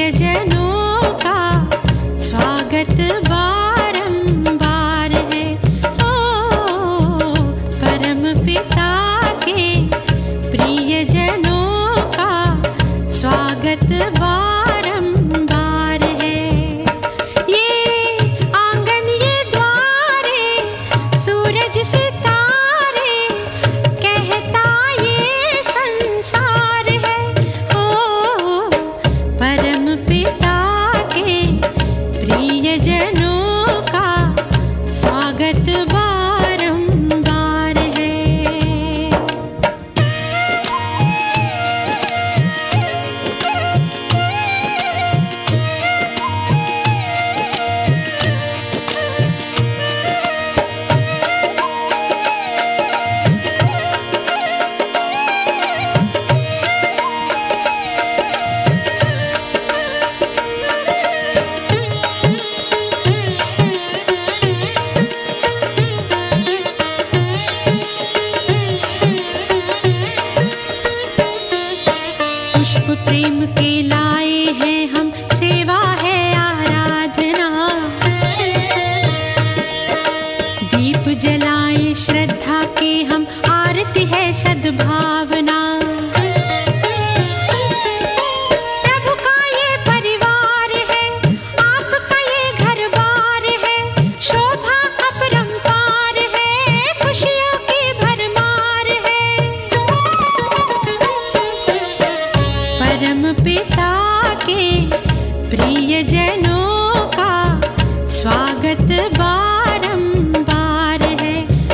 प्रियजनों का स्वागत बारंबार है। ओ परम पिता के प्रियजनों का स्वागत बारंबार है। ये आंगन ये द्वारे सूरज सितारे कहता ये संसार है। ओ परम पिता के प्रियजनों का स्वागत बारंबार है। पुष्प प्रेम के लाए हैं हम, सेवा है आराधना। दीप जलाए श्रद्धा के हम, आरती है सद्भावना। प्रभु का ये परिवार है, आपका ये घर बार है। शोभा अपरंपार है, खुशियों की भरमार है। परम पिता के प्रियजनों का स्वागत बारंबार है।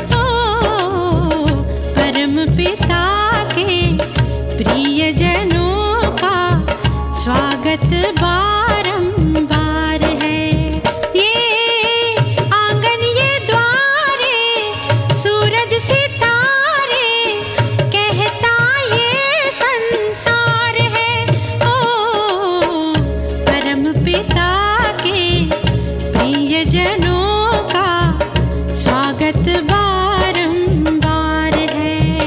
ओ परम पिता के प्रियजनों का स्वागत बारंबार है। ये आंगन ये द्वारे सूरज सितारे कहता ये संसार है। ओ परम पिता के प्रियजनों का स्वागत बारंबार है।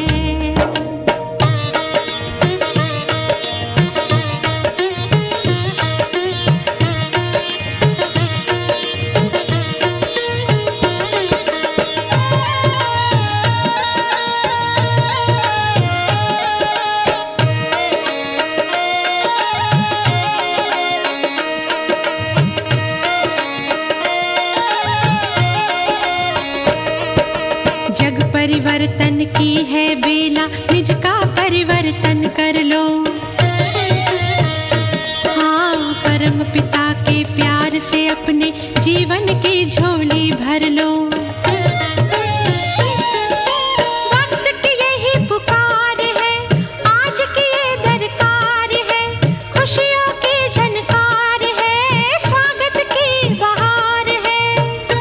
जग परिवर्तन की है बेला, निज का परिवर्तन कर लो। हाँ परम पिता के प्यार से अपने जीवन की झोली भर लो। वक्त की यही पुकार है, आज की ये दरकार है। खुशियों की झनकार है, स्वागत की बहार है।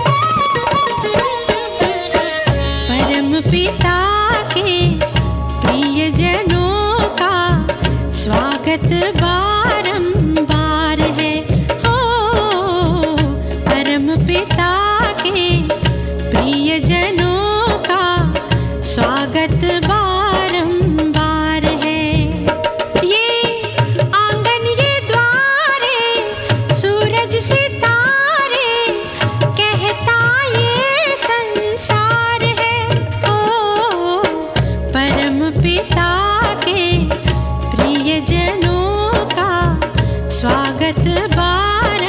परम पिता के प्रियजनों का स्वागत बारंबार है। ओ परम पिता के प्रियजनों का स्वागत बारंबार है। ये आंगन ये द्वारे सूरज सितारे कहता ये संसार है। ओ परम पिता के प्रियजनों का स्वागत बारंबार